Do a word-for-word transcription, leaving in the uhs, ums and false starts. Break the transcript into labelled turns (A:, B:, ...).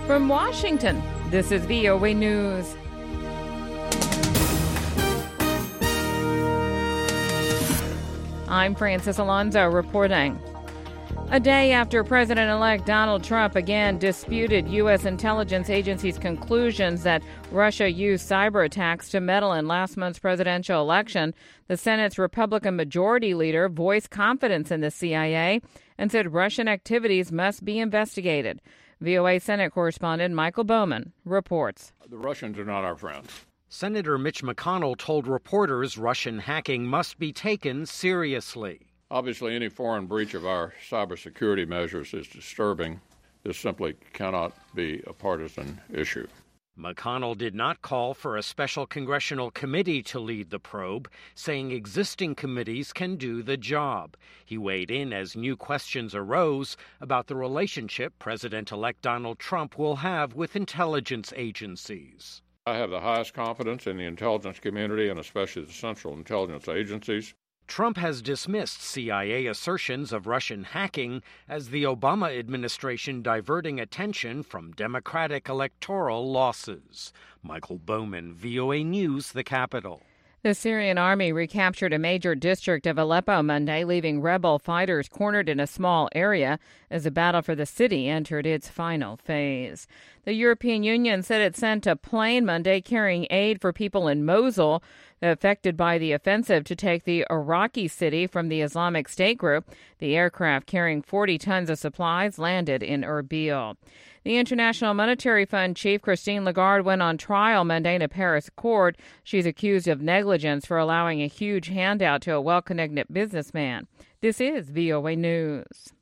A: From Washington, this is V O A News. I'm Francis Alonso reporting. A day after President-elect Donald Trump again disputed U S intelligence agencies' conclusions that Russia used cyber attacks to meddle in last month's presidential election, the Senate's Republican Majority Leader voiced confidence in the C I A and said Russian activities must be investigated. V O A Senate correspondent Michael Bowman reports.
B: The Russians are not our friends.
C: Senator Mitch McConnell told reporters Russian hacking must be taken seriously.
B: Obviously, any foreign breach of our cybersecurity measures is disturbing. This simply cannot be a partisan issue.
C: McConnell did not call for a special congressional committee to lead the probe, saying existing committees can do the job. He weighed in as new questions arose about the relationship President-elect Donald Trump will have with intelligence agencies.
B: I have the highest confidence in the intelligence community and especially the Central Intelligence Agencies.
C: Trump has dismissed C I A assertions of Russian hacking as the Obama administration diverting attention from Democratic electoral losses. Michael Bowman, V O A News, the Capitol.
A: The Syrian army recaptured a major district of Aleppo Monday, leaving rebel fighters cornered in a small area as the battle for the city entered its final phase. The European Union said it sent a plane Monday carrying aid for people in Mosul affected by the offensive to take the Iraqi city from the Islamic State group. The aircraft carrying forty tons of supplies landed in Erbil. The International Monetary Fund chief Christine Lagarde went on trial Monday in a Paris court. She's accused of negligence for allowing a huge handout to a well-connected businessman. This is V O A News.